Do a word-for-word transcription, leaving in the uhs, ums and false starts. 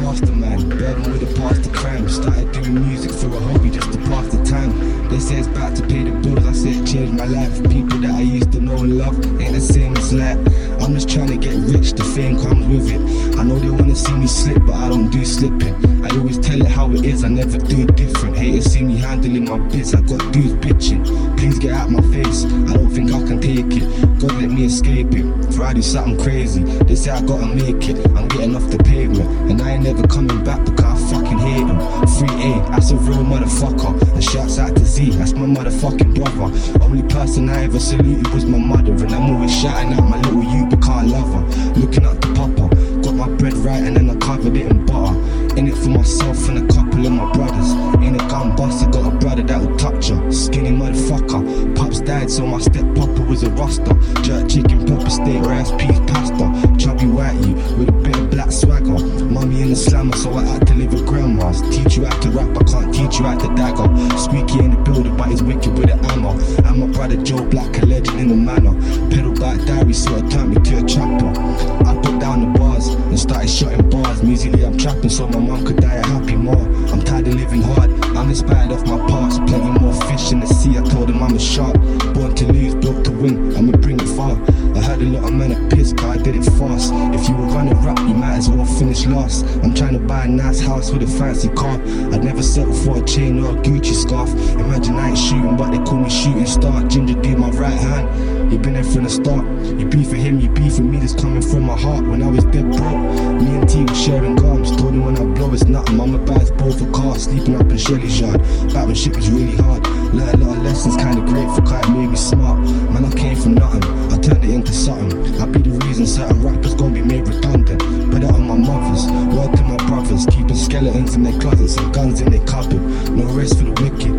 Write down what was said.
master man, burden with a past the crime. Started doing music for a hobby just to pass the time. They say it's about to pay the bills, I said change my life. People that I used to know and love ain't the same as life. I'm just trying to get rich, the fame comes with it. I know they wanna see me slip, but I don't do slipping. I always tell it how it is, I never do it different. Haters see me handling my bits, I got dudes bitching. Please get out my face, I don't think I can take it. God let me escape it, for I do something crazy. They say I gotta make it, I'm getting off the pavement. And I ain't never coming back because I fucking hate him. three A, that's a real motherfucker. And shouts out to Z, that's my motherfucking brother. Only person I ever saluted was my mother. And I'm always shouting out my little you, but can't love her. Looking up to Papa, got my bread right and then I covered it in butter. In it for myself and a couple of my brothers. Ain't a gun buster, got a brother that will touch her. Skinny motherfucker, pops died so my step papa was a roster. Jerk chicken, pepper steak, rice, peas, pasta. Chubby whitey with a bit of black swagger. Mummy in the slammer so I had to live with grandmas. Teach you how to rap, I can't teach you how to dagger. Squeaky in the building but he's wicked with a hammer. And my brother Joe Black, a legend in the manor. Pedal back diary so it turned me to a trapper. I put down the bars and started shotting bars. Musically I'm trapping so my mum could die a happy more. I'm tired of living hard, I'm inspired off my past. Plenty more fish in the sea, I told him I'm a shark. Born to lose, built to win, I'ma bring it far. I heard a lot of men are pissed, but I did it fast. If you were running rap, you might as well finish last. I'm trying to buy a nice house with a fancy car. I'd never settle for a chain or a Gucci scarf. Imagine I ain't shooting, but they call me shooting star. Ginger D, my right hand, you been there from the start. You beef for him, you beef for me, that's coming from my heart. When I was dead broke, me and T were sharing gums. Told him when I blow it's nothing, Mama buys both a car. Sleeping up in Shelly's yard, back when shit was really hard. Learned a lot of lessons, kinda grateful, cause it made me smart. Man, I came from nothing, I turned it into something. I be the reason certain rappers gon' be made redundant. Put it on my mothers, word to my brothers. Keeping skeletons in their closets and guns in their cupboard. No rest for the wicked,